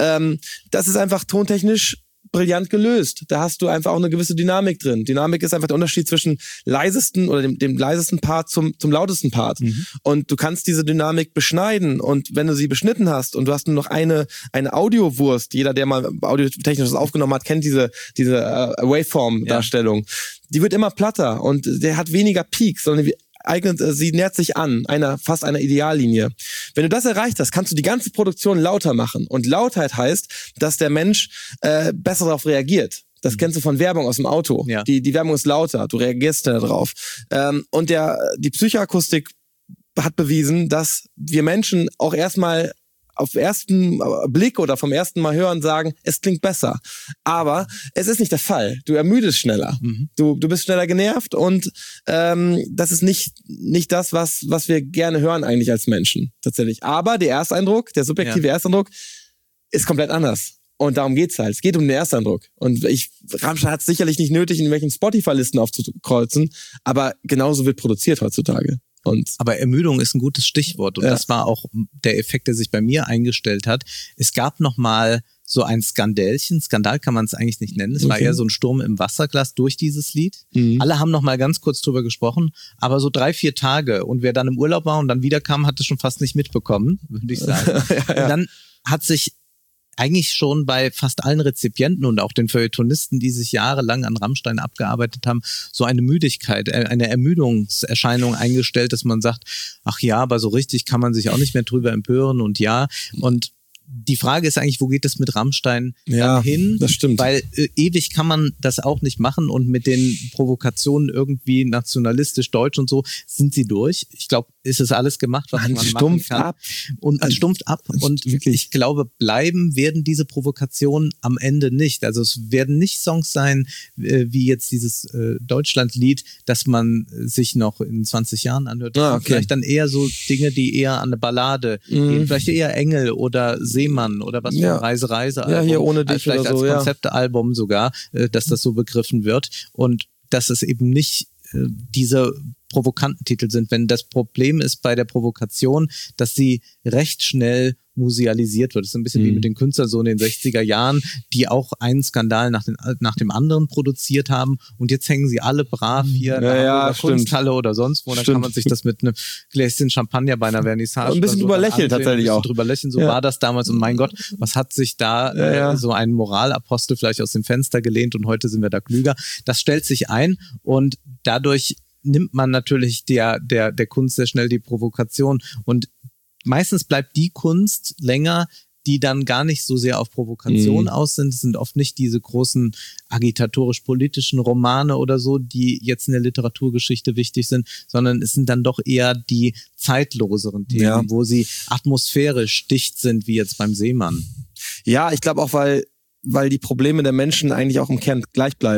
das ist einfach tontechnisch brillant gelöst. Da hast du einfach auch eine gewisse Dynamik drin. Dynamik ist einfach der Unterschied zwischen leisesten oder dem leisesten Part zum lautesten Part. Und du kannst diese Dynamik beschneiden, und wenn du sie beschnitten hast und du hast nur noch eine Audiowurst, jeder, der mal audiotechnisch was aufgenommen hat, kennt diese Waveform-Darstellung. Die wird immer platter und der hat weniger Peaks, sondern sie nähert sich an, fast einer Ideallinie. Wenn du das erreicht hast, kannst du die ganze Produktion lauter machen. Und Lautheit heißt, dass der Mensch besser darauf reagiert. Das kennst du von Werbung aus dem Auto. Ja. Die Werbung ist lauter, du reagierst da drauf. Und die Psychoakustik hat bewiesen, dass wir Menschen auch erstmal auf ersten Blick oder vom ersten Mal hören sagen, es klingt besser. Aber es ist nicht der Fall. Du ermüdest schneller. Du bist schneller genervt, und das ist nicht das, was wir gerne hören eigentlich als Menschen tatsächlich. Aber der Ersteindruck, der subjektive Ersteindruck ist komplett anders. Und darum geht's halt. Es geht um den Ersteindruck. Und Rammstein hat es sicherlich nicht nötig, in welchen Spotify-Listen aufzukreuzen, aber genauso wird produziert heutzutage. Aber Ermüdung ist ein gutes Stichwort, und das war auch der Effekt, der sich bei mir eingestellt hat. Es gab noch mal so ein Skandälchen. Skandal kann man es eigentlich nicht nennen. Es war eher so ein Sturm im Wasserglas durch dieses Lied. Alle haben noch mal ganz kurz drüber gesprochen, aber so 3-4 Tage, und wer dann im Urlaub war und dann wiederkam, hat es schon fast nicht mitbekommen, würde ich sagen. Und dann hat sich eigentlich schon bei fast allen Rezipienten und auch den Feuilletonisten, die sich jahrelang an Rammstein abgearbeitet haben, so eine Müdigkeit, eine Ermüdungserscheinung eingestellt, dass man sagt, ach ja, aber so richtig kann man sich auch nicht mehr drüber empören, und die Frage ist eigentlich, wo geht es mit Rammstein dann hin? Das stimmt. Weil ewig kann man das auch nicht machen, und mit den Provokationen irgendwie nationalistisch deutsch und so sind sie durch. Ich glaube, ist es alles gemacht, was man machen kann. Man stumpft ab. Und ich glaube, bleiben werden diese Provokationen am Ende nicht. Also es werden nicht Songs sein, wie jetzt dieses Deutschland-Lied, das man sich noch in 20 Jahren anhört. Vielleicht dann eher so Dinge, die eher an eine Ballade gehen. Vielleicht eher Engel oder Seemann oder was für ein Reise-Reise-Album. Ja, hier ohne dich vielleicht oder so, als Konzeptalbum sogar, dass das so begriffen wird, und dass es eben nicht diese provokanten Titel sind. Wenn das Problem ist bei der Provokation, dass sie recht schnell musealisiert wird. Das ist ein bisschen wie mit den Künstlern so in den 60er Jahren, die auch einen Skandal nach dem anderen produziert haben, und jetzt hängen sie alle brav hier in der Kunsthalle oder sonst wo. Dann kann man sich das mit einem Gläschen Champagner bei einer Vernissage ein bisschen drüber lächeln tatsächlich auch. Drüber lächeln, so war das damals, und mein Gott, was hat sich da so ein Moralapostel vielleicht aus dem Fenster gelehnt, und heute sind wir da klüger. Das stellt sich ein, und dadurch nimmt man natürlich der Kunst sehr schnell die Provokation, und meistens bleibt die Kunst länger, die dann gar nicht so sehr auf Provokation aus sind. Es sind oft nicht diese großen agitatorisch-politischen Romane oder so, die jetzt in der Literaturgeschichte wichtig sind, sondern es sind dann doch eher die zeitloseren Themen, wo sie atmosphärisch dicht sind, wie jetzt beim Seemann. Ja, ich glaube auch, weil die Probleme der Menschen eigentlich auch im Kern gleich bleiben.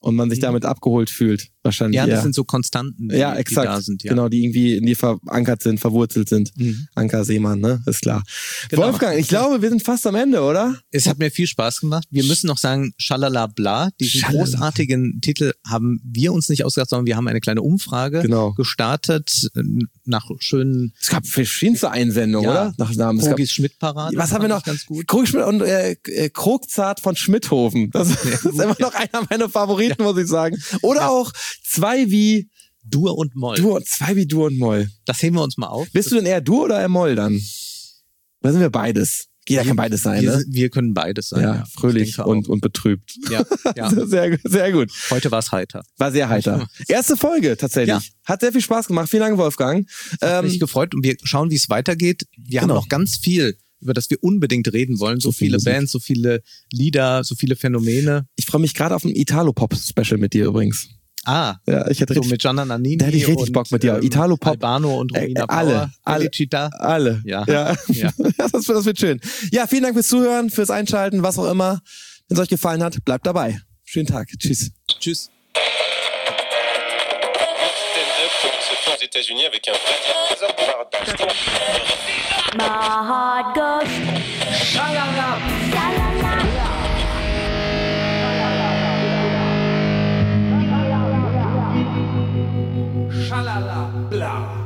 und man sich damit abgeholt fühlt. Wahrscheinlich. Ja, das sind so Konstanten, die da sind. Ja. Genau, die irgendwie in dir verankert sind, verwurzelt sind. Anker Seemann, ne? Ist klar. Genau. Wolfgang, ich glaube, wir sind fast am Ende, oder? Es hat mir viel Spaß gemacht. Wir müssen noch sagen, Schalala Bla, diesen großartigen Titel haben wir uns nicht ausgedacht, sondern wir haben eine kleine Umfrage gestartet nach schönen... Es gab verschiedenste Einsendungen, oder? Nach Namen. Krogis Schmidt-Parade. Was haben wir noch? Krogis Schmidt und Krogzart von Schmidthofen. Das ist immer noch einer meiner Favoriten, muss ich sagen. Oder auch zwei wie Dur und Moll. Zwei wie Dur und Moll. Das heben wir uns mal auf. Bist du denn eher Dur oder eher Moll dann? Da sind wir beides. Jeder kann beides sein, ne? Wir können beides sein, ja. Fröhlich und betrübt. Ja. Sehr, sehr gut. Heute war es heiter. War sehr heiter. Erste Folge tatsächlich. Ja. Hat sehr viel Spaß gemacht. Vielen Dank, Wolfgang. Hat mich gefreut und wir schauen, wie es weitergeht. Wir haben noch ganz viel, über das wir unbedingt reden wollen. So viele Bands, so viele Lieder, so viele Phänomene. Ich freue mich gerade auf ein Italo-Pop-Special mit dir übrigens. Ja, ich hätte so mit Gianna Nannini. Da hätte ich richtig Bock mit dir. Italo-Pop. Albano und Romina Power. Alle. Ja. Das wird schön. Ja, vielen Dank fürs Zuhören, fürs Einschalten, was auch immer. Wenn es euch gefallen hat, bleibt dabei. Schönen Tag. Tschüss. Tschüss. My heart goes sha-la-la, sha-la-la. Sha-la-la, blah.